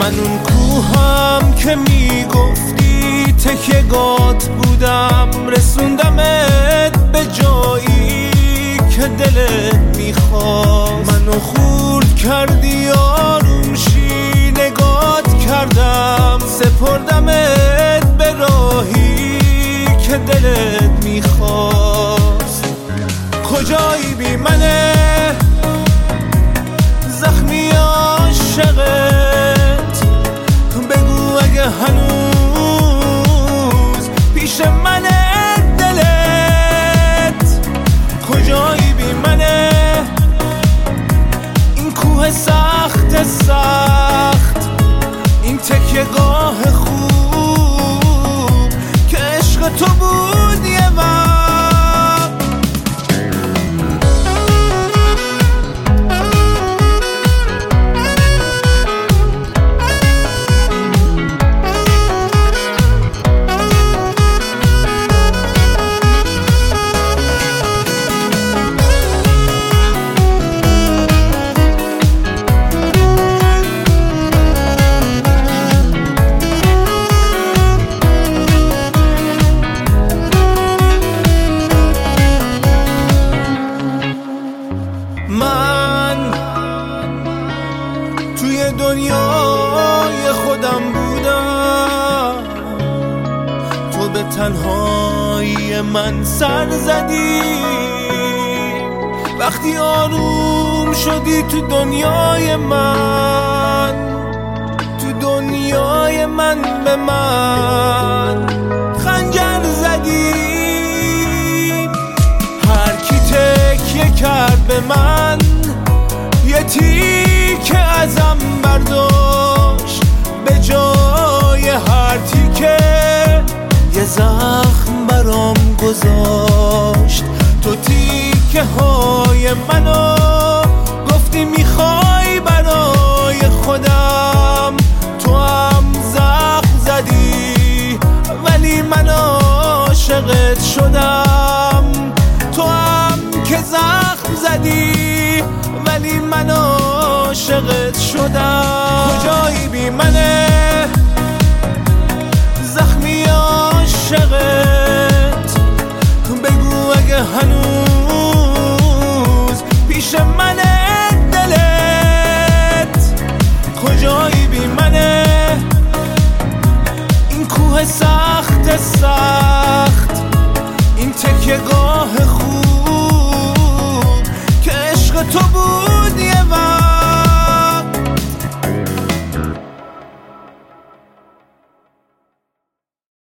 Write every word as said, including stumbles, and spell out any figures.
من اون کوهم که میگفتی تکیه‌گات بودم، رسوندمت به جایی که دلت میخواست. منو خورد کردی آروم شی، نگات کردم، سپردمت به راهی که دلت میخواست. کجایی بی منه زخمی عاشقت؟ بگو اگه هنوز پیش منه دلت. کجایی بی منه این کوه سخت سخت، این تکیه‌گاه خوب که عشق تو بود یه وقت. من توی دنیای خودم بودم، تو به تنهایی من سر زدی. وقتی آروم شدی تو دنیای من، تو دنیای من به من خنجر زدی. هر کی تکیه کرد به من، یه تیکه ازم برداشت، به جای هر تیکه یه زخم برام گذاشت. تو تیکه های منو گفتی میخوای برای خودم، تو هم زخم زدی ولی من عاشقت شدم. تو هم که زخم زدی ولی من عاشقت شدم. کجایی بی منه زخمی عاشقت؟ بگو اگه هنوز پیش منه دلت. کجایی بی منه این کوه سخت سخت، این تکیه‌گاه خوب